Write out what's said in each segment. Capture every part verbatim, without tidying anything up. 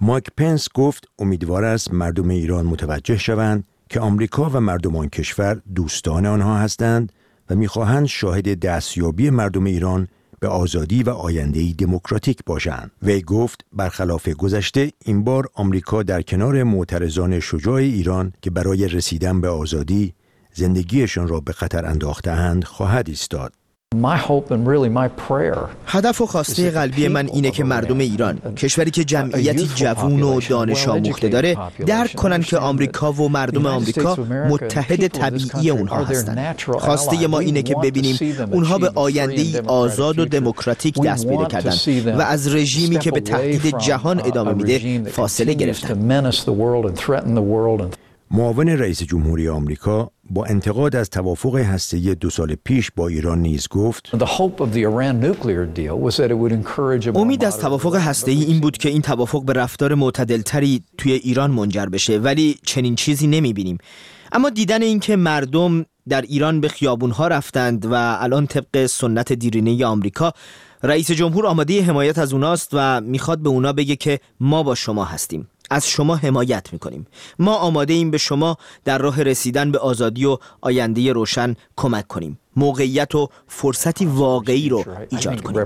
مایک پنس گفت امیدوار است مردم ایران متوجه شوند که آمریکا و مردم آن کشور دوستان آنها هستند و می‌خواهند شاهد دستیابی مردم ایران به آزادی و آینده‌ای دموکراتیک باشند. وی گفت برخلاف گذشته این بار آمریکا در کنار معترضان شجاع ایران که برای رسیدن به آزادی زندگیشان را به خطر انداخته‌اند خواهد ایستاد. هدف و خواسته قلبی من اینه که مردم ایران، کشوری که جمعیتی جوان و دانش آموخته داره، درک کنن که آمریکا و مردم آمریکا متحد طبیعی اونها هستن. خواسته ما اینه که ببینیم اونها به آینده‌ای آزاد و دموکراتیک دست پیدا کردن و از رژیمی که به تهدید جهان ادامه میده فاصله گرفتن. معاون رئیس جمهوری آمریکا با انتقاد از توافق هسته‌ای دو سال پیش با ایران نیز گفت امید از توافق هسته‌ای این بود که این توافق به رفتار معتدلتری توی ایران منجر بشه، ولی چنین چیزی نمی‌بینیم. اما دیدن این که مردم در ایران به خیابون‌ها رفتند و الان طبق سنت دیرینه آمریکا رئیس جمهور آماده حمایت از اوناست و میخواد به اونا بگه که ما با شما هستیم، از شما حمایت میکنیم، ما آماده ایم به شما در راه رسیدن به آزادی و آینده روشن کمک کنیم، موقعیت و فرصتی واقعی رو ایجاد کنیم.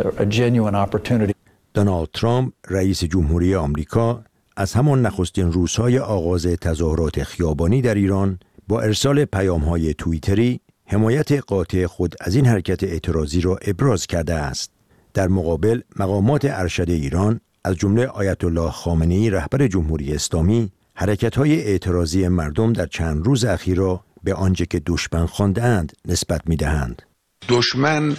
دونالد ترامپ رئیس جمهوری آمریکا از همان نخستین روزهای آغاز تظاهرات خیابانی در ایران با ارسال پیام‌های توییتری حمایت قاطع خود از این حرکت اعتراضی را ابراز کرده است. در مقابل مقامات ارشد ایران از جمله آیت الله خامنه‌ای رهبر جمهوری اسلامی حرکت‌های اعتراضی مردم در چند روز اخیر را به آنچه که دشمن خوانده‌اند نسبت می‌دهند. دشمن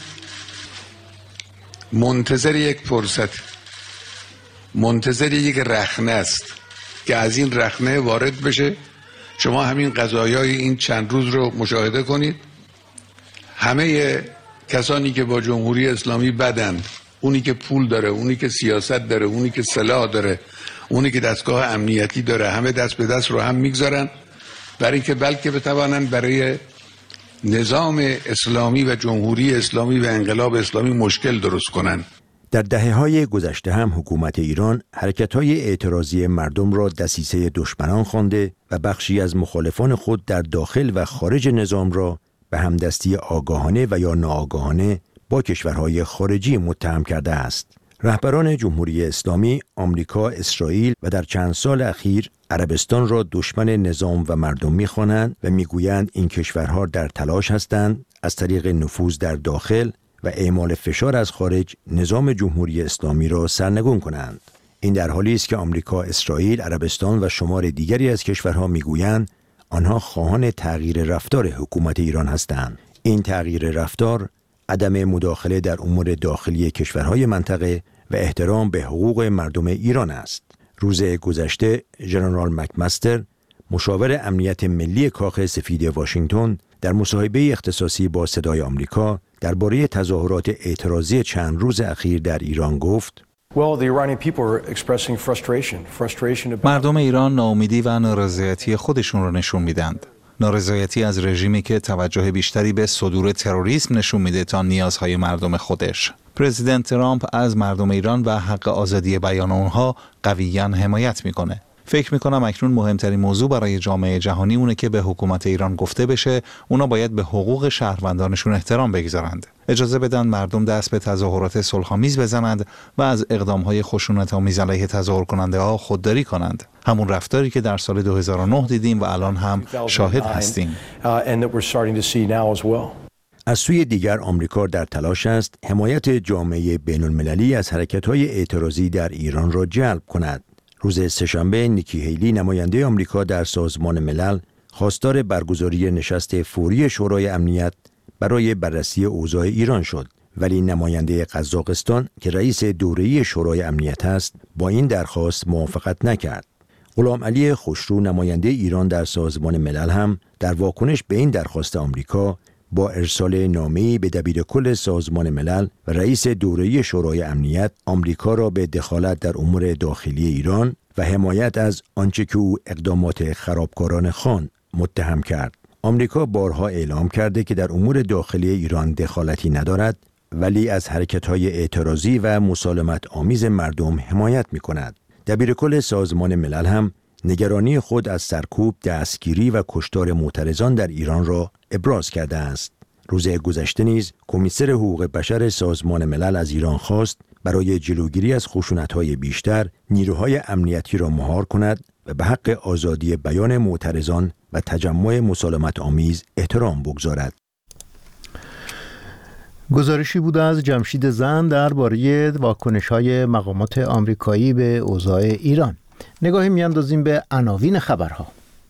منتظر یک فرصت، منتظر یک رخنه است که از این رخنه وارد بشه. شما همین قضایای این چند روز رو مشاهده کنید. همه کسانی که با جمهوری اسلامی بدند، اونی که پول داره، اونی که سیاست داره، اونی که سلاح داره، اونی که دستگاه امنیتی داره، همه دست به دست رو هم میگذارن برای اینکه بلکه بتوانند برای نظام اسلامی و جمهوری اسلامی و انقلاب اسلامی مشکل درست کنن. در دهه‌های گذشته هم حکومت ایران حرکت‌های اعتراضی مردم را دسیسه دشمنان خوانده و بخشی از مخالفان خود در داخل و خارج نظام را به همدستی آگاهانه و یا ناآگاهانه با کشورهای خارجی متهم کرده است. رهبران جمهوری اسلامی، آمریکا، اسرائیل و در چند سال اخیر عربستان را دشمن نظام و مردم می‌خوانند و می‌گویند این کشورها در تلاش هستند از طریق نفوذ در داخل و اعمال فشار از خارج نظام جمهوری اسلامی را سرنگون کنند. این در حالی است که آمریکا، اسرائیل، عربستان و شمار دیگری از کشورها می‌گویند آنها خواهان تغییر رفتار حکومت ایران هستند. این تغییر رفتار عدم مداخله در امور داخلی کشورهای منطقه و احترام به حقوق مردم ایران است. روز گذشته ژنرال مکمستر، مشاور امنیت ملی کاخ سفید واشنگتن، در مصاحبه اختصاصی با صدای آمریکا درباره تظاهرات اعتراضی چند روز اخیر در ایران گفت: مردم ایران ناامیدی و نارضایتی خودشون رو نشون میدند. نارضایتی از رژیمی که توجه بیشتری به صدور تروریسم نشون میده تا نیازهای مردم خودش. پرزیدنت ترامپ از مردم ایران و حق آزادی بیان اونها قویاً حمایت میکنه. فکر میکنم اکنون مهمترین موضوع برای جامعه جهانی اونه که به حکومت ایران گفته بشه اونا باید به حقوق شهروندانشون احترام بگذارند. اجازه بدن مردم دست به تظاهرات صلح‌آمیز بزنند و از اقدامهای خشونت‌آمیز علیه تظاهر کننده ها خودداری کنند. همون رفتاری که در سال دو هزار و نه دیدیم و الان هم شاهد هستیم. از سوی دیگر آمریکا در تلاش است حمایت جامعه بین‌المللی از حرکت‌های اعتراضی در ایران را جلب کند. روز سه‌شنبه نیکی هیلی نماینده آمریکا در سازمان ملل خواستار برگزاری نشست فوری شورای امنیت برای بررسی اوضاع ایران شد، ولی نماینده قزاقستان که رئیس دوره‌ای شورای امنیت است با این درخواست موافقت نکرد. غلام علی خوشرو نماینده ایران در سازمان ملل هم در واکنش به این درخواست آمریکا با ارسال نامه‌ای به دبیرکل سازمان ملل و رئیس دوره‌ای شورای امنیت آمریکا را به دخالت در امور داخلی ایران و حمایت از آنچه که او اقدامات خرابکارانه خواند متهم کرد. آمریکا بارها اعلام کرده که در امور داخلی ایران دخالتی ندارد، ولی از حرکت‌های اعتراضی و مسالمت آمیز مردم حمایت می‌کند. دبیرکل سازمان ملل هم نگرانی خود از سرکوب، دستگیری و کشتار معترضان در ایران را ابراز کرده است. روز گذشته نیز کمیسر حقوق بشر سازمان ملل از ایران خواست برای جلوگیری از خشونت‌های بیشتر نیروهای امنیتی را مهار کند و به حق آزادی بیان معترضان و تجمع مسالمت آمیز احترام بگذارد. گزارشی بود از جمشید زند درباره واکنش‌های مقامات آمریکایی به اوضاع ایران. نگاهی میاندازیم به عناوین خبرها.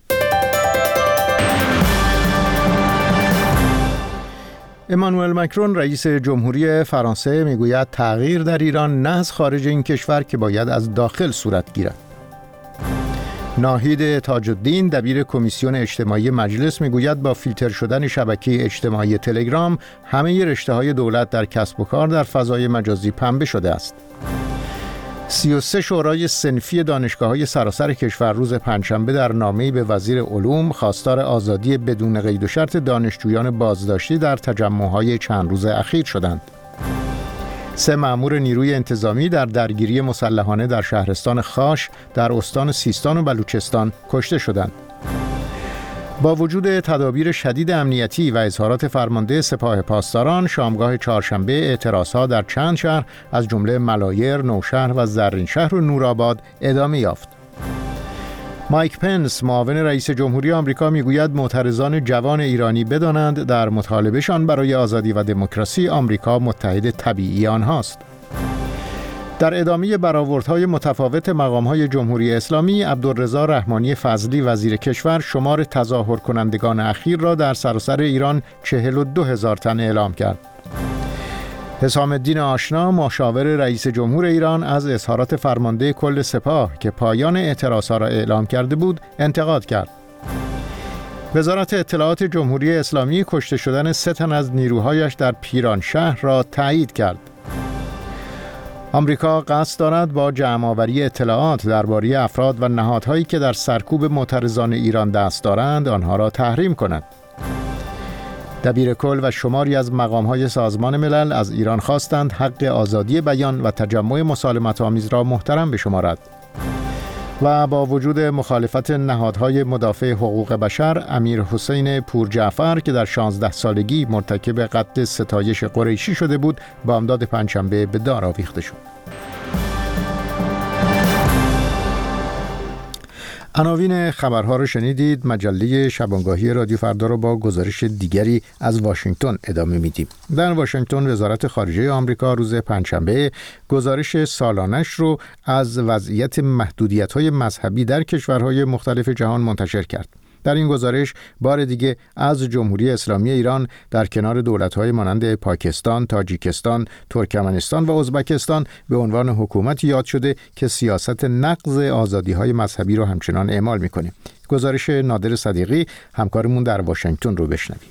امانوئل مکرون رئیس جمهوری فرانسه میگوید تغییر در ایران نه از خارج این کشور که باید از داخل صورت گیرد. ناهید تاج الدین دبیر کمیسیون اجتماعی مجلس میگوید با فیلتر شدن شبکه اجتماعی تلگرام همه رشته‌های دولت در کسب و کار در فضای مجازی پنبه شده است. سی و سه شورای صنفی دانشگاه‌های سراسر کشور روز پنجشنبه در نامه‌ای به وزیر علوم خواستار آزادی بدون قید و شرط دانشجویان بازداشتی در تجمع‌های چند روز اخیر شدند. سه مأمور نیروی انتظامی در درگیری مسلحانه در شهرستان خاش در استان سیستان و بلوچستان کشته شدند. با وجود تدابیر شدید امنیتی و اظهارات فرمانده سپاه پاسداران، شامگاه چهارشنبه اعتراضها در چند شهر از جمله ملایر، نوشهر و زرینشهر و نورآباد ادامه یافت. مایک پنس معاون رئیس جمهوری آمریکا میگوید معترضان جوان ایرانی بدانند در مطالبهشان برای آزادی و دموکراسی آمریکا متحد طبیعی آنهاست. در ادامه برآوردهای متفاوت مقام‌های جمهوری اسلامی، عبدالرضا رحمانی فضلی وزیر کشور شمار تظاهر کنندگان اخیر را در سراسر ایران چهل و دو هزار تن اعلام کرد. حسام الدین آشنا مشاور رئیس جمهور ایران از اظهارات فرمانده کل سپاه که پایان اعتراضها را اعلام کرده بود انتقاد کرد. وزارت اطلاعات جمهوری اسلامی کشته شدن سه تن از نیروهایش در پیرانشهر را تایید کرد. آمریکا قصد دارد با جمع‌آوری اطلاعات درباره افراد و نهادهایی که در سرکوب معترضان ایران دست دارند آنها را تحریم کند. دبیرکل و شماری از مقام‌های سازمان ملل از ایران خواستند حق آزادی بیان و تجمع مسالمت آمیز را محترم بشمارد. و با وجود مخالفت نهادهای مدافع حقوق بشر، امیر حسین پورجعفر که در شانزده سالگی مرتکب قتل ستایش قریشی شده بود، بامداد پنجشنبه به دار آویخته شد. عناوین خبرها رو شنیدید. مجله شبانگاهی رادیو فردا رو با گزارش دیگری از واشنگتن ادامه میدیم. در واشنگتن وزارت خارجه آمریکا روز پنجشنبه گزارش سالانش رو از وضعیت محدودیت‌های مذهبی در کشورهای مختلف جهان منتشر کرد. در این گزارش بار دیگه از جمهوری اسلامی ایران در کنار دولت‌های مانند پاکستان، تاجیکستان، ترکمنستان و ازبکستان به عنوان حکومتی یاد شده که سیاست نقض آزادی‌های مذهبی رو همچنان اعمال می‌کنه. گزارش نادر صدیقی همکارمون در واشنگتن رو بشنویم.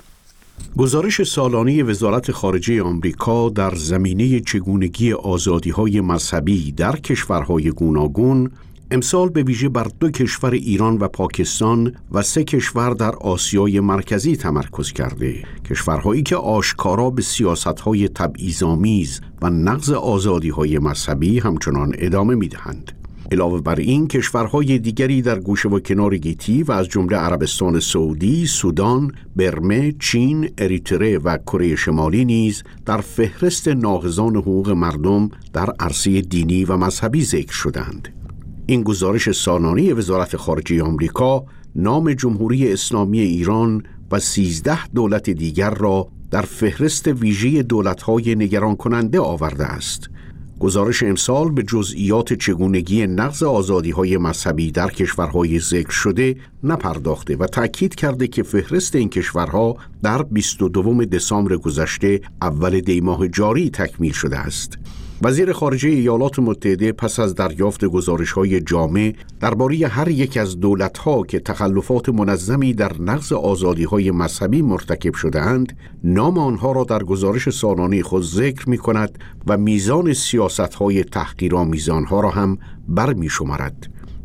گزارش سالانه وزارت خارجه آمریکا در زمینه چگونگی آزادی‌های مذهبی در کشورهای گوناگون امسال به ویژه بر دو کشور ایران و پاکستان و سه کشور در آسیای مرکزی تمرکز کرده، کشورهایی که آشکارا به سیاست‌های تبعیض‌آمیز و نقض آزادی‌های مذهبی همچنان ادامه می‌دهند. علاوه بر این، کشورهای دیگری در گوشه و کنار گیتی و از جمله عربستان سعودی، سودان، برمه، چین، اریتره و کره شمالی نیز در فهرست ناقضان حقوق مردم در عرصه دینی و مذهبی ذکر شدند. این گزارش سالانه وزارت خارجه آمریکا نام جمهوری اسلامی ایران و سیزده دولت دیگر را در فهرست ویژه دولت‌های نگران کننده آورده است. گزارش امسال به جزئیات چگونگی نقض آزادی‌های مذهبی در کشورهای ذکر شده نپرداخته و تأکید کرده که فهرست این کشورها در بیست و دوم دسامبر گذشته اول دی ماه جاری تکمیل شده است. وزیر خارجه ایالات متحده پس از دریافت گزارش‌های جامع درباره هر یک از دولت‌ها که تخلفات منظمی در نقض آزادی‌های مذهبی مرتکب شده‌اند، نام آنها را در گزارش سالانه خود ذکر می‌کند و میزان سیاست‌های تحقیرآمیز آنها را هم برمی‌شمارد.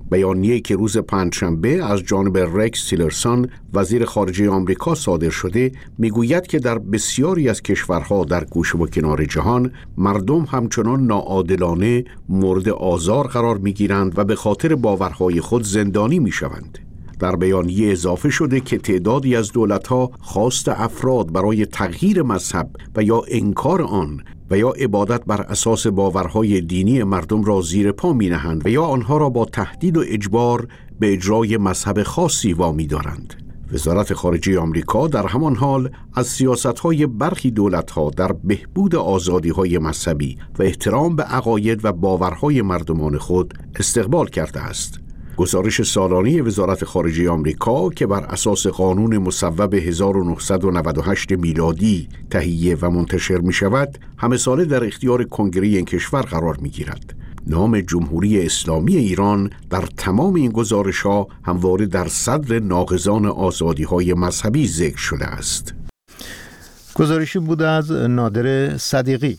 بیانیه‌ای که روز پنجشنبه از جانب رکس تیلرسون وزیر خارجه آمریکا صادر شده میگوید که در بسیاری از کشورها در گوشه و کنار جهان مردم همچنان ناعادلانه مورد آزار قرار میگیرند و به خاطر باورهای خود زندانی میشوند. در بیانیه اضافه شده که تعدادی از دولت‌ها خواست افراد برای تغییر مذهب و یا انکار آن و یا عبادت بر اساس باورهای دینی مردم را زیر پا می‌نهند و یا آنها را با تهدید و اجبار به اجرای مذهب خاصی وامی دارند. وزارت خارجه آمریکا در همان حال از سیاست‌های برخی دولت‌ها در بهبود آزادی‌های مذهبی و احترام به عقاید و باورهای مردمان خود استقبال کرده است. گزارش سالانه وزارت خارجه آمریکا که بر اساس قانون مصوب هزار و نهصد و نود و هشت میلادی تهیه و منتشر می شود، همه ساله در اختیار کنگره این کشور قرار می گیرد. نام جمهوری اسلامی ایران در تمام این گزارش‌ها همواره در صدر ناقضان آزادی‌های مذهبی ذکر شده است. گزارشی بود از نادر صدیقی.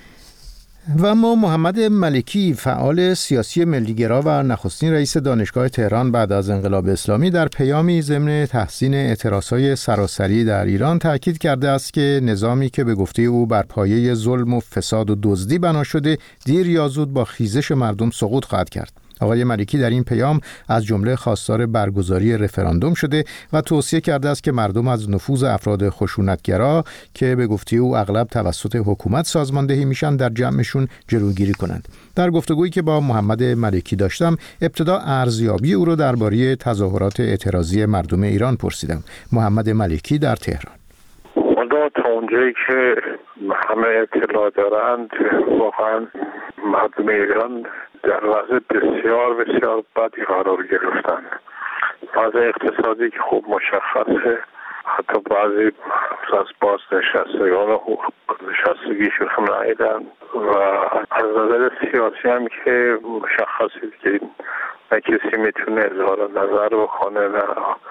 و اما محمد ملکی، فعال سیاسی ملیگرا و نخستین رئیس دانشگاه تهران بعد از انقلاب اسلامی، در پیامی ضمن تحسین اعتراضهای سراسری در ایران تاکید کرده است که نظامی که به گفته او بر پایه ظلم و فساد و دزدی بنا شده دیر یا زود با خیزش مردم سقوط خواهد کرد. آقای ملکی در این پیام از جمله خواستار برگزاری رفراندوم شده و توصیه کرده است که مردم از نفوذ افراد خشونتگرا که به گفته او اغلب توسط حکومت سازماندهی میشن در جمعشون جلوگیری کنند. در گفتگویی که با محمد ملکی داشتم، ابتدا ارزیابی او رو درباره تظاهرات اعتراضی مردم ایران پرسیدم. محمد ملکی در تهران: منتها تا اونجایی که همه اطلاع دارند، واقعا مردم ایران در وضع بسیار بسیار بدی قرار گرفتن. وضع اقتصادی که خوب مشخصه، حتی بعضی از بازنشستگان حقوق بازنشستگیشون هم نایدن و از نظر سیاسی هم که مشخصه که نه کسی میتونه اظهار نظر بکنه، نه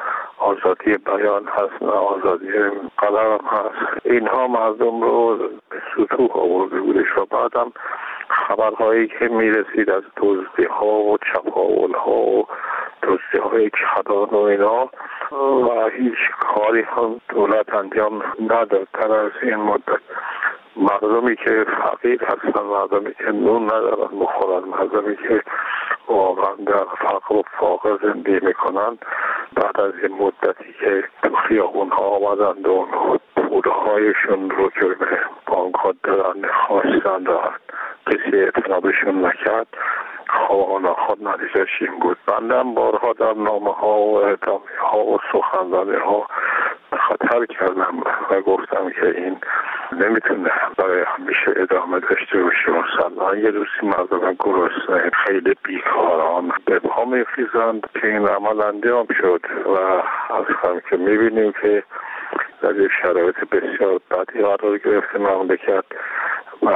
آزادی بیان هست، نه آزادی قلم هست. اینها مردم رو به سطوح آورده بودش و بعدم خبرهایی که میرسید از دزدی ها و چپاول ها و دزدی های کدان و اینا و هیچ کاری هم دولت انجام نداد. تر از این مدت مردمی که فقیر هستن، مردمی که نون ندارن بخورن، مردمی که واقعا در فقر و فاقه زندگی میکنن، بعد از این مدتی که تو خیابون ها آمدند و پوله هایشون رو که به بانک ها دارن خواستند و کسی اعتنابشون نکرد، خواه نخواد نتیجهش این بود. بنده هم بارها در نامه ها و اعلامیه ها و سخنرانی ها خطر کردم و گفتم که این نمیتونه برای همیشه ادامه داشته باشه. مثلا یه روزی مردم گرسنه خیلی بیکاران به پا میخیزند که این عمل انجام شد و از هم که میبینیم که در یک شرایط بسیار بدی قرار گرفته مملکت و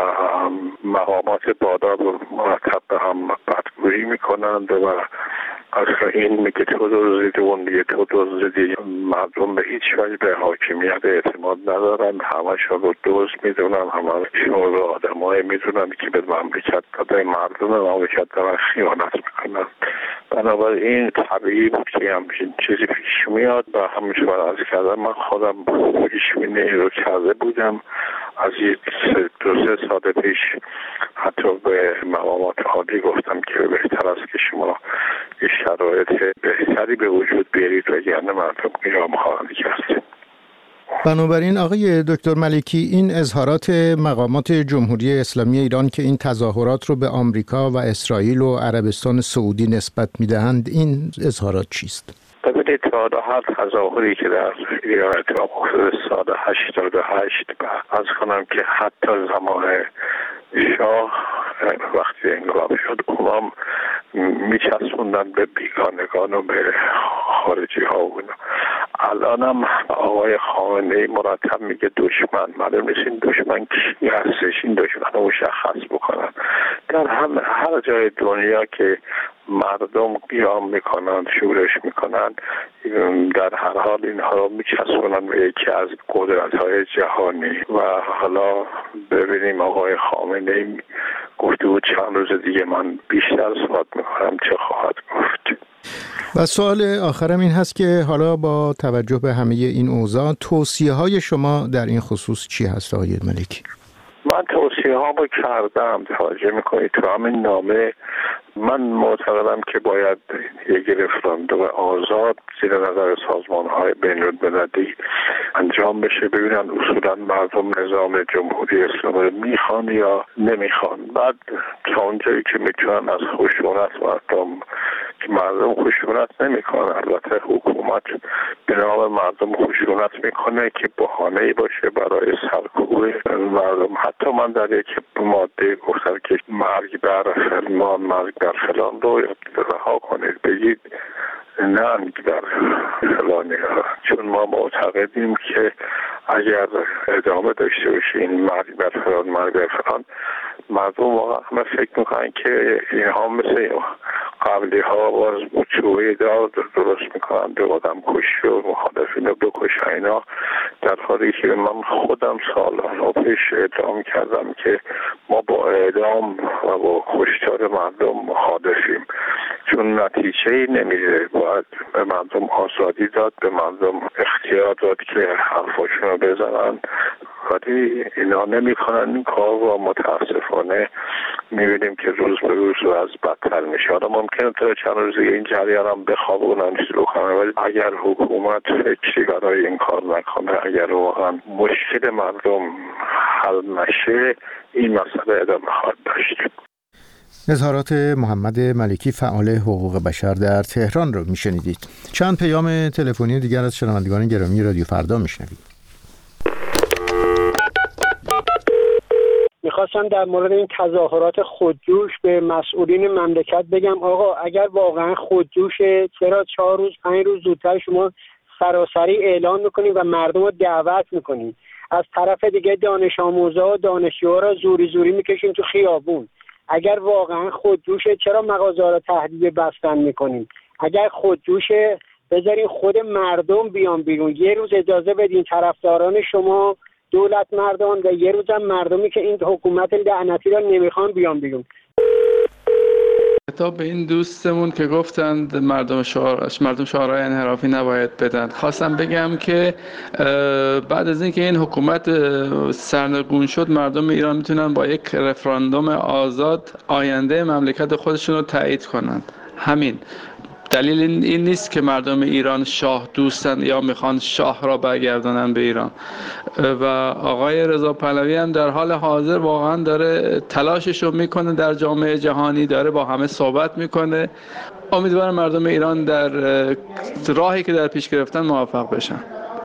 مقامات بالا مرتب به هم بدگویی میکنند و اصلا این میگه تو دزدیدی، اون میگه تو دزدیدی. مردم به هیچ وجه به حاکمیت اعتماد ندارن، همشون رو دزد میدونن، همشون رو آدمایی میدونن که به مملکت به مردم مملکت دارن خیانت میکنن. بنابراین طبیعی بود که همچین چیزی پیش میاد و همیشه از کردم من خودم پیش بینی رو کرده بودم. از یک دو سه سال پیش حتی به مقامات عالی گفتم که بهتر است که شما یه شرایط بهتری به وجود بیارید وگرنه مردم قیام خواهند کرد. بنابراین آقای دکتر ملکی، این اظهارات مقامات جمهوری اسلامی ایران که این تظاهرات رو به آمریکا و اسرائیل و عربستان سعودی نسبت میدهند، این اظهارات چیست؟ ببینید تا هر تظاهری که در ایران اتفاق افتاده سال هشتاد و هشت از کنم که حتی زمان شاه وقتی انقلاب شد اونام میچسبوندن به بیگانگان و به خارجی ها و الان هم آقای خامنه‌ای مرتب میگه دشمن. معلوم نیست این دشمن کی هستش، این دشمن رو مشخص بکنن. در هم هر جای دنیا که مردم قیام میکنن، شورش میکنن، در هر حال اینها رو میچسبونن به یکی از قدرت‌های جهانی. و حالا ببینیم آقای خامنه‌ای گفته بود چند روز دیگه من بیشتر صحبت میکنم چه خواهد گفت. و سوال آخرم این هست که حالا با توجه به همه این اوضاع توصیه های شما در این خصوص چی هست آقای ملکی؟ من توصیه ها با کردم، توجه میکنید تو همین نامه من معتقدم که باید یک رفراندوم آزاد زیر نظر سازمان های بین المللی انجام بشه، ببینن اصولا مردم نظام جمهوری اسلامی رو میخوان یا نمیخوان. بعد تا اونجایی که میتونن از خشونت مردم که مردم خشونت نمیکنن، البته حکومت به نام مردم خشونت میکنه که بهانه‌ای باشه برای سرکوب مردم. حتی من در یک ماده گفتم که مرگ بر فلان، مرگ بر فلان رو رها کنید، بگید نه در فلانی ها، چون ما معتقدیم که اگر ادامه داشته باشه این مرگ بر فلان، مرگ بر فلان، مردم واقعا همه فکر میکنن که اینها مثل قبلی ها باز چوبه دار درست میکنن به آدم کشی و مخالفین رو بکشن اینا، در حالی که من خودم سالها پیش اعلام کردم که ما با اعدام و با کشتار مردم مخالفیم، چون نتیجه نمیده. باید به مردم آزادی داد، به مردم اختیار داد که حرفاشون رو بزنن، ولی اینا نمیکنن این کار و متاسفانه میبینیم که روز به روز از بدتر میشه. حالا ممکنه تا چند روز این جریان هم بخوابونن شروع کنن، ولی اگر حکومت فکری برای این کار نکنه، اگر واقعا مشکل مردم حل نشه، این مسئله ادامه خواهد داشت. اظهارات محمد ملکی فعال حقوق بشر در تهران رو میشنیدید. چند پیام تلفنی دیگر از شنوندگان گرامی رادیو فردا میشنوید. میخواستم در مورد این تظاهرات خودجوش به مسئولین مملکت بگم آقا اگر واقعا خودجوشه چرا چهار روز پنج روز زودتر شما سراسری اعلان میکنید و مردم رو دعوت میکنید؟ از طرف دیگه دانش آموزا و دانشجوها رو زوری زوری میکشین تو خیابون. اگر واقعا خودجوشه چرا مغازه‌ها رو تهدید بستن میکنین؟ اگر خودجوشه بذارین خود مردم بیان بیرون. یه روز اجازه بدین طرفداران شما دولت مردان و یه روز هم مردمی که این حکومت لعنتی را نمیخوان بیان بیرون. خطاب به این دوستمون که گفتند مردم شعارش مردم شعارهای انحرافی نباید بدن، خواستم بگم که بعد از اینکه این حکومت سرنگون شد مردم ایران میتونن با یک رفراندوم آزاد آینده مملکت خودشون رو تایید کنن. همین دلیل این نیست که مردم ایران شاه دوستن یا میخوان شاه را برگردانن به ایران. و آقای رضا پهلوی هم در حال حاضر واقعا داره تلاشش رو میکنه در جامعه جهانی، داره با همه صحبت میکنه. امیدوارم مردم ایران در راهی که در پیش گرفتن موفق بشن.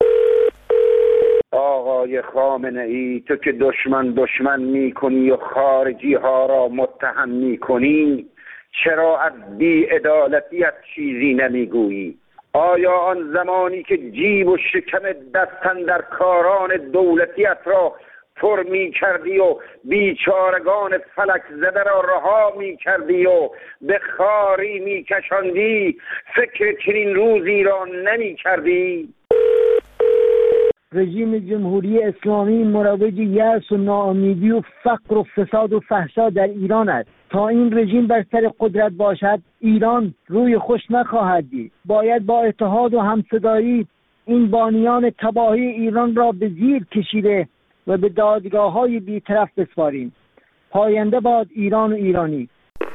آقای خامنه‌ای تو که دشمن دشمن میکنی و خارجی ها را متهم میکنی، چرا از بی‌عدالتیت چیزی نمیگویی؟ آیا آن زمانی که جیب و شکم دستن در کاران دولتیت را پر می کردی و بیچارگان فلک زده را رها می کردی و به خاری می کشاندی، فکر چنین روزی را نمی کردی؟ رژیم جمهوری اسلامی مروج یأس و ناامیدی و فقر و فساد و فحشا در ایران است. تا این رژیم بر سر قدرت باشد ایران روی خوش نخواهد دید. باید با اتحاد و همصدایی این بانیان تباهی ایران را به زیر کشیده و به دادگاه‌های بی‌طرف بسپاریم. پاینده باد ایران و ایرانی.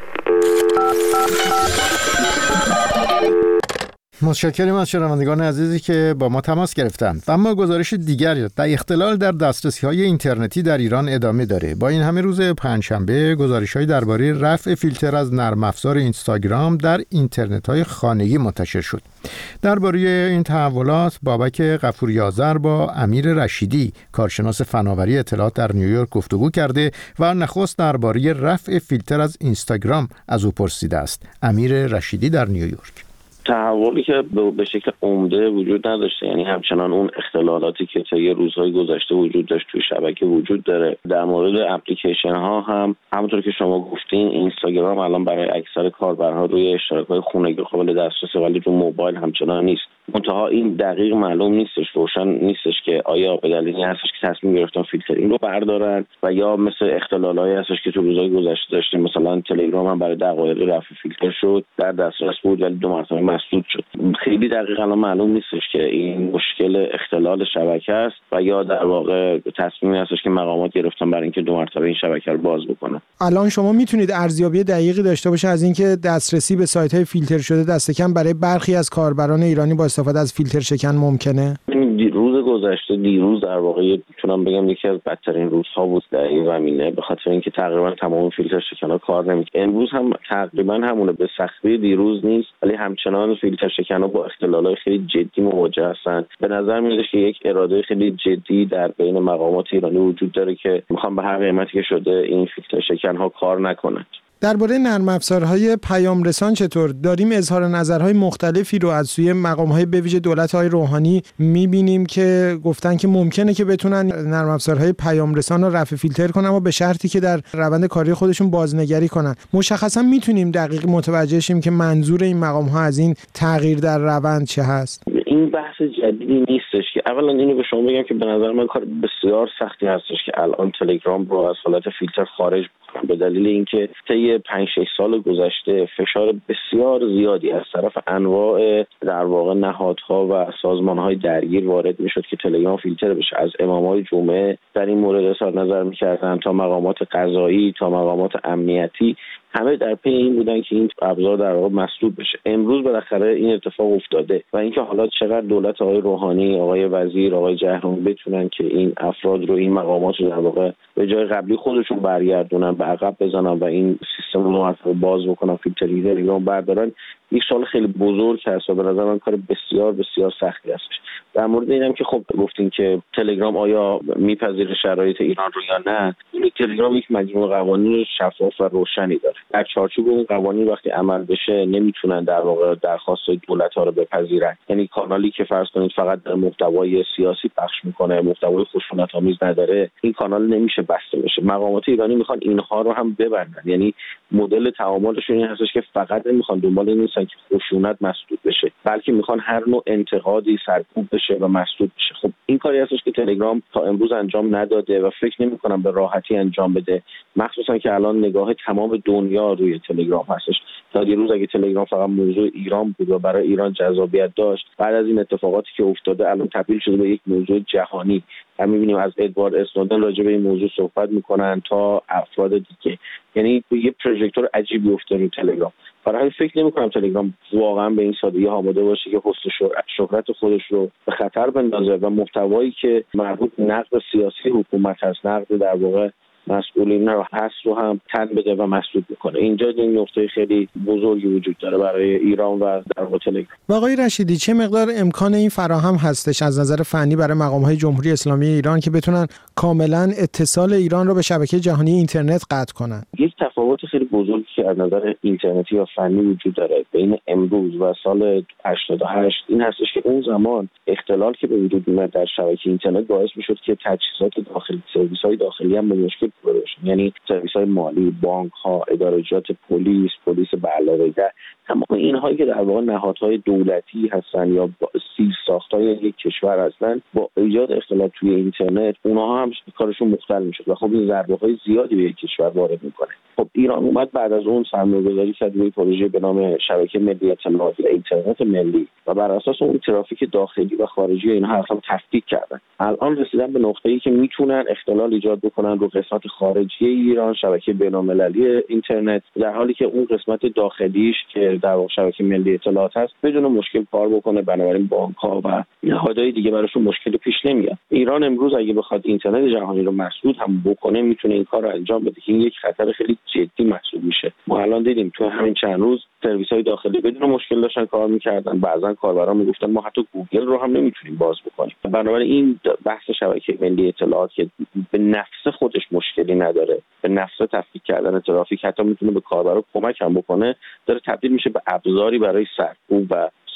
متشکرم از شنوندگان عزیزی که با ما تماس گرفتند. اما گزارش دیگری در اختلال در دسترسی‌های اینترنتی در ایران ادامه داره. با این همه روز پنجشنبه گزارش‌های درباره رفع فیلتر از نرم افزار اینستاگرام در اینترنت‌های خانگی منتشر شد. درباره این تحولات بابک غفوری‌آذر با امیر رشیدی کارشناس فناوری اطلاعات در نیویورک گفتگو کرده و نخست درباره رفع فیلتر از اینستاگرام از او پرسیده است. امیر رشیدی در نیویورک. تحولی که به شکل عمده وجود نداشته، یعنی همچنان اون اختلالاتی که طی روزهای گذشته وجود داشت توی شبکه وجود داره. در مورد اپلیکیشن ها هم همونطور که شما گفتین اینستاگرام الان برای اکثر کاربرها روی اشتراک‌های خونگی قابل دسترسه، ولی رو موبایل همچنان نیست. منتها این دقیق معلوم نیستش، روشن نیستش که آیا به دلیلی هستش که تصمیم گرفتن فیلترینگ رو بردارن و یا مثل اختلالایی هستش که تو روزهای گذشته داشتیم، مثلا تلگرام هم برای دقایقی رفع فیلتر شد، در دسترس بود ولی دو مرتبه مسدود شد. خیلی دقیقاً معلوم نیستش که این مشکل اختلال شبکه است و یا در واقع تصمیمی هستش که مقامات گرفتن برای اینکه دو مرتبه این شبکه رو باز بکنن. الان شما میتونید ارزیابی دقیقی داشته باشه از اینکه دسترسی به سایت‌های فیلتر شده دست کم برای برخی از کاربران ایرانی با استفاده از فیلتر شکن ممکنه؟ روز گذشته دیروز در واقع میتونم بگم یکی از بدترین روزها بود در این زمینه، به خاطر اینکه تقریبا تمام فیلتر شکن‌ها کار نمی‌کنه. امروز هم تقریبا همونه، به سختی دیروز نیست ولی همچنان فیلتر شکن‌ها با اختلالات خیلی جدی مواجه هستن. به نظر میاد که یک اراده خیلی جدی در بین مقامات ایرانی وجود داره که میخوان به هر قیمتی که شده این فیلتر شکن‌ها کار نکنند. درباره نرم افزارهای پیام رسان چطور؟ داریم اظهار نظرهای مختلفی رو از سوی مقام‌های به ویژه دولت‌های روحانی می‌بینیم که گفتن که ممکنه که بتونن نرم افزارهای پیام رسان رو رفع فیلتر کنن اما به شرطی که در روند کاری خودشون بازنگری کنن. مشخصا میتونیم دقیق متوجه شیم که منظور این مقام‌ها از این تغییر در روند چه هست؟ این بحث جدیدی نیستش که اولا اینو به شما بگم که به نظر من کار بسیار سختی هستش که الان تلگرام رو از حالت فیلتر خارج بکنم، به دلیل اینکه طی پنج شش سال گذشته فشار بسیار زیادی از طرف انواع در واقع نهادها و سازمان‌های درگیر وارد میشد که تلگرام فیلتر بشه. از امامای جمعه در این مورد اظهار نظر می‌کردن تا مقامات قضایی تا مقامات امنیتی، همه در پی این بودن که این ابزار در واقع مسدود بشه. امروز بالاخره این اتفاق افتاده و اینکه حالا چقدر دولت آقای روحانی، آقای وزیر، آقای جهرمی بتونن که این افراد رو، این مقامات رو در واقع به جای قبلی خودشون برگردونن، به عقب بزنن و این سیستم رو مرتبا باز بکنن، فیلترینگ تلگرام بردارن، یک سال خیلی بزرگ هست و به نظر من کار بسیار بسیار سختی هستش. در مورد اینم که خب گفتین که تلگرام آیا میپذیره شرایط ایران رو یا نه، این تلگرام یک مجموعه قوانین شفاف و روشنی داره. در چارچوب اون قوانین وقتی عمل بشه نمیتونن در واقع درخواست دولت‌ها رو بپذیرن. یعنی کانالی که فرض کنید فقط در محتوای سیاسی پخش میکنه، محتوای خشونت‌آمیز نداره، این کانال نمیشه بسته بشه. مقامات ایرانی میخوان اینها رو هم ببندن، یعنی مدل تعاملشون این هستش که فقط نمیخوان دنبال این نیستن که خشونت مسدود بشه، بلکه میخوان هر نوع انتقادی سرکوب بشه و مسدود بشه. خب این کاری هستش که تلگرام تا امروز انجام نداده و فکر نمی‌کنم به راحتی انجام بده، مخصوصا که الان نگاه تمام دنیا روی تلگرام هستش. تا دیروز اگه تلگرام فقط موضوع ایران بود و برای ایران جذابیت داشت، بعد از این اتفاقاتی که افتاده الان تبدیل شده به یک موضوع جهانی. هم می‌بینیم از ادوارد اسنودن راجع به این موضوع صحبت می‌کنن تا افراد دیگه، یعنی یه پروژکتور عجیبی افتاده رو تلگرام. برای فکر نمی‌کنم تلگرام واقعا به این سادگی آماده باشه که حسن شهرت خودش رو به خطر بندازه و محتوایی که مربوط نقد سیاسی حکومت هست، نقد در واقع مسئولین رو هست رو هم تن بده و مسدود بکنه. اینجا این نقطه خیلی بزرگی وجود داره برای ایران و در واقع تلگرام. آقای رشیدی، چه مقدار امکان این فراهم هستش از نظر فنی برای مقام‌های جمهوری اسلامی ایران که بتونن کاملا اتصال ایران رو به شبکه جهانی اینترنت قطع کنن؟ یک تفاوت خیلی بزرگی که از نظر اینترنتی یا فنی وجود داره بین امروز و سال هشتاد و هشت این هستش که اون زمان اختلال که به وجود میاد در شبکه اینترنت باعث میشد که تجهیزات داخلی، سرویس‌های داخلی هم به مشکل باشن، یعنی سرویس‌های مالی، بانک‌ها، ادارجات پلیس، پلیس به علاوه در تمام اینهایی که در واقع نهادهای دولتی هستن یا سیر ساختای یک کشور هستن، با ایجاد اختلال توی اینترنت اونها هم کارشون مختل میشه و خب این ضربه‌های زیادی به یک کشور وارد میکنه. خب ایران اومد بعد از اون سرمایه‌گذاری کرد روی پروژه به نام شبکه ملی اطلاعات یا اینترنت ملی و بر اساس اون ترافیک داخلی و خارجی اینها اصلا تفکیک کردن. الان رسیدن به نقطه‌ای که میتونن اختلال ایجاد بکنن رو قسمت خارجی ایران، شبکه بین‌المللی اینترنت، در حالی که اون قسمت داخلیش که در واقع شبکه ملی اطلاعات هست بدون مشکل کار بکنه. بنابراین بانک‌ها و نهادهای دیگه براشون مشکلی پیش نمیاد. ایران امروز اگه بخواد اینترنت جهانی رو مسدود هم بکنه میتونه این کار رو انجام بده که این یک خطر خیلی جدی محسوب میشه. ما الان دیدیم تو همین چند روز سرویس‌های داخلی بدون مشکل داشتن کار می‌کردن، بعضن کاربران میگفتن ما حتی گوگل رو هم نمیتونیم باز بکنیم. بنابراین این بحث شبکه ملی اطلاعات که به نفس خودش مشکلی نداره، به نفس تفکیک کردن ترافیک حتی میتونه به کاربران کمک هم بکنه، داره تبدیل میشه به ابزاری برای سرکوب و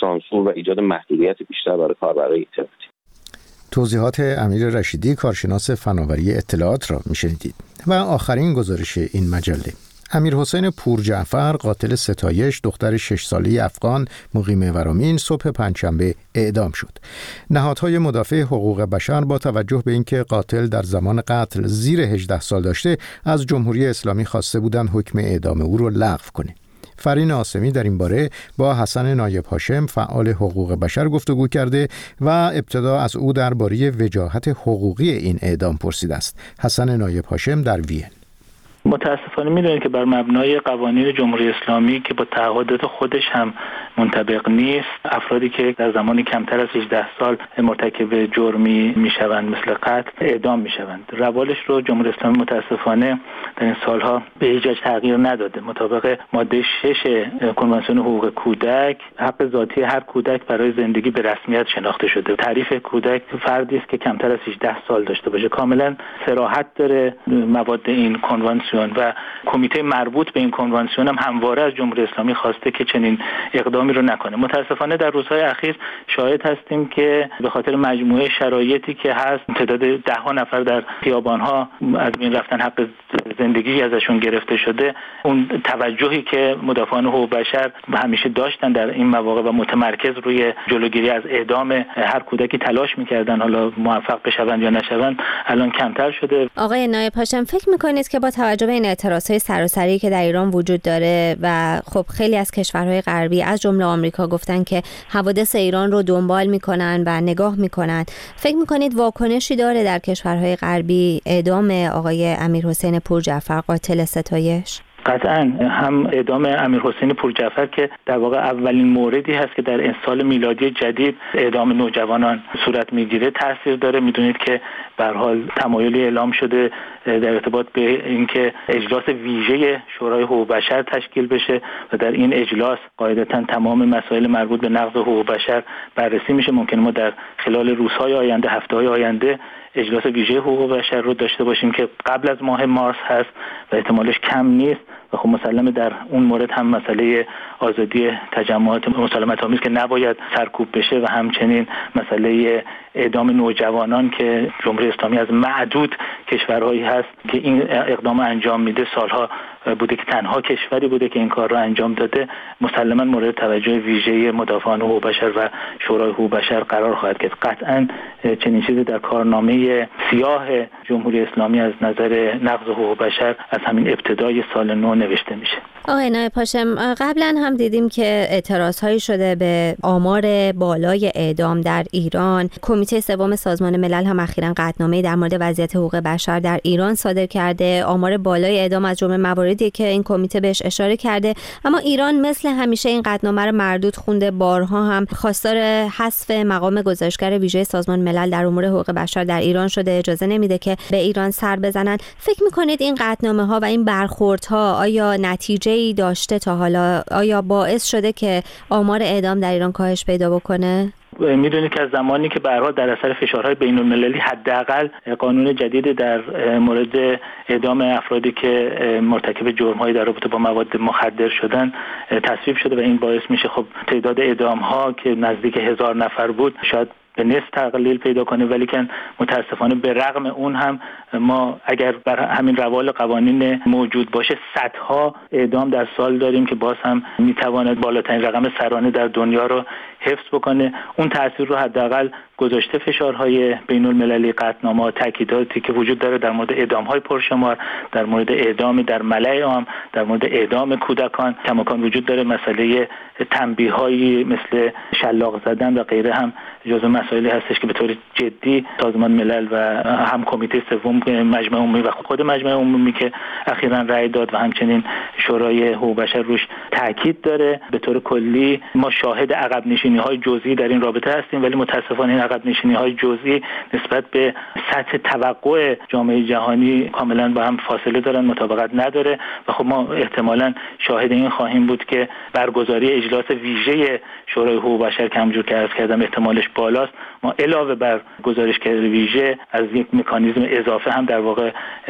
سانسور و ایجاد محدودیت بیشتر برای کاربرای اینترنتی. توضیحات امیر رشیدی کارشناس فناوری اطلاعات را میشنیدید. و آخرین گزارش این مجله: امیر حسین پورجعفر قاتل ستایش دختر شش ساله افغان مقیم ورامین صبح پنجشنبه اعدام شد. نهادهای مدافع حقوق بشر با توجه به اینکه قاتل در زمان قتل زیر هجده سال داشته از جمهوری اسلامی خواسته بودند حکم اعدام او را لغو کنه. فرین آسمی در این باره با حسن نایب هاشم فعال حقوق بشر گفتگو کرده و ابتدا از او درباره وجاهت حقوقی این اعدام پرسیده است. حسن نایب هاشم در وین: متاسفانه میدونید که بر مبنای قوانین جمهوری اسلامی که با تعهدات خودش هم منطبق نیست، افرادی که در زمان کمتر از هجده سال مرتکب جرمی میشوند مثل قتل اعدام میشوند. روالش رو جمهوری اسلامی متاسفانه در این سالها به هیچ وجه تغییر نداده. مطابق ماده شش کنوانسیون حقوق کودک، حق ذاتی هر کودک برای زندگی به رسمیت شناخته شده. تعریف کودک فردی است که کمتر از هجده سال داشته باشه. کاملا صراحت داره مواد این کنوانسیون و کمیته مربوط به این کنوانسیون هم همواره از جمهوری اسلامی خواسته که چنین اقدامی رو نکنه. متاسفانه در روزهای اخیر شاهد هستیم که به خاطر مجموعه شرایطی که هست، تعداد ده ها نفر در خیابان‌ها از بین رفتن، حق زندگی ازشون گرفته شده. اون توجهی که مدافعان حقوق بشر همیشه داشتن در این مواقع و متمرکز روی جلوگیری از اعدام هر کودکی تلاش می‌کردن، حالا موفق بشوند یا نشوند، الان کمتر شده. آقای نایب هاشم، فکر می‌کنید که با توجه به این اعتراض‌های سراسری که در ایران وجود داره و خب خیلی از کشورهای غربی از جمله آمریکا گفتن که حوادث ایران رو دنبال می‌کنن و نگاه می‌کنن، فکر می‌کنید واکنشی داره در کشورهای غربی اعدام آقای امیر حسین پورجعفر قاتل ستایش؟ قطعاً هم اعدام امیر حسین پورجعفر که در واقع اولین موردی هست که در سال میلادی جدید اعدام نوجوانان صورت میگیره تاثیر داره. میدونید که به هر حال تمایلی اعلام شده در ارتباط به اینکه اجلاس ویژه شورای حقوق بشر تشکیل بشه و در این اجلاس قاعدتاً تمام مسائل مربوط به نقض حقوق بشر بررسی میشه. ممکنه ما در خلال روزهای آینده، هفته‌های آینده اجلاس ویژه حقوق بشر رو داشته باشیم که قبل از ماه مارس هست و احتمالش کم نیست و خب مسلمه در اون مورد هم مسئله آزادی تجمعات مسالمت آمیز که نباید سرکوب بشه و همچنین مسئله اعدام نوجوانان که جمهوری اسلامی از معدود کشورهایی هست که این اقدام انجام میده، سالها بوده که تنها کشوری بوده که این کار رو انجام داده، مسلما مورد توجه ویژه مدافعان حقوق بشر و شورای حقوق بشر قرار خواهد گرفت. قطعا چنین چیزی در کارنامه سیاه جمهوری اسلامی از نظر نقض حقوق بشر از همین ابتدای سال نو نوشته میشه. آقای نایب هاشم، قبلا هم دیدیم که اعتراضهایی شده به آمار بالای اعدام در ایران. کمیته سوم سازمان ملل هم اخیراً قطعنامه‌ای در مورد وضعیت حقوق بشر در ایران صادر کرده. آمار بالای اعدام از جمله مواردی که این کمیته بهش اشاره کرده، اما ایران مثل همیشه این قطعنامه رو مردود خونده. بارها هم خواستار حذف مقام گزارشگر ویژه سازمان ملل در امور حقوق بشر در ایران شده، اجازه نمیده که به ایران سر بزنن. فکر می‌کنید این قطعنامه‌ها و این برخوردها آیا نتیجه ای داشته تا حالا؟ آیا باعث شده که آمار اعدام در ایران کاهش پیدا بکنه؟ میدونید که از زمانی که به هر حال در اثر فشارهای بین‌المللی حداقل قانون جدید در مورد اعدام افرادی که مرتکب جرم‌های در رابطه با مواد مخدر شدن تصویب شده و این باعث میشه خب تعداد اعدام‌ها که نزدیک هزار نفر بود شاید به نصف تقلیل پیدا کنه، ولی که متاسفانه به رغم اون هم ما اگر بر همین روال قوانین موجود باشه صدها اعدام در سال داریم که باز هم میتواند بالاترین رقم سرانه در دنیا رو حفظ بکنه. اون تاثیر رو حداقل گذاشته فشارهای بین المللی، قطعنامه‌ها، تاکیداتی که وجود داره در مورد اعدام‌های پرشمار، در مورد اعدام در ملأ عام، در مورد اعدام کودکان کماکان وجود داره. مسئله تنبیه‌هایی مثل شلاق زدن و غیره هم جزو مسائلی هستش که به طور جدی سازمان ملل و هم کمیته سوم مجمع عمومی و خود مجمع عمومی که اخیراً رأی داد و همچنین شورای حقوق بشر روش تاکید داره. به طور کلی ما شاهد عقب نشینی‌های جزئی در این رابطه هستیم، ولی متأسفانه این عقب نشینی‌های جزئی نسبت به سطح توقع جامعه جهانی کاملاً با هم فاصله دارن، مطابقت نداره و خب ما احتمالاً شاهد این خواهیم بود که برگزاری اجلاس ویژه شورای حقوق بشر که همونجور که عرض کردم احتمالش بالاست، ما علاوه بر گزارشگر ویژه از یک مکانیزم اضافه هم در واقع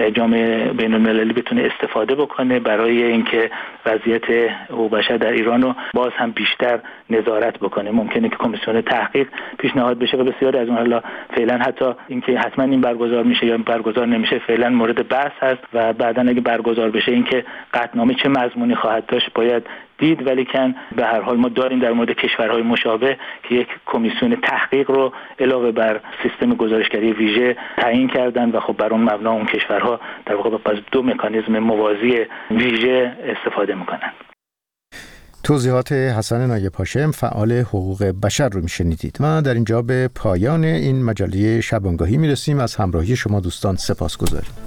جامعه بین‌المللی بتونه استفاده بکنه برای اینکه وضعیت حقوق بشر در ایران رو باز هم بیشتر نظارت بکنه. ممکنه که کمیسیون تحقیق پیشنهاد بشه و بسیاری از اون حالا فعلا حتی اینکه حتما این برگزار میشه یا برگزار نمیشه فعلا مورد بحث هست و بعداً اگه برگزار بشه اینکه قطعنامه چه مضمونی خواهد داشت باید دید. ولی کن به هر حال ما داریم در مورد کشورهای مشابه که یک کمیسیون تحقیق رو علاوه بر سیستم گزارشگری ویژه تعیین کردن و خب بر اون مبنا اون کشورها در واقع از دو مکانیزم موازی ویژه استفاده میکنن. توضیحات حسن نایب هاشم فعال حقوق بشر رو میشنیدید. ما در اینجا به پایان این مجله شبانگاهی میرسیم. از همراهی شما دوستان سپاسگزاریم.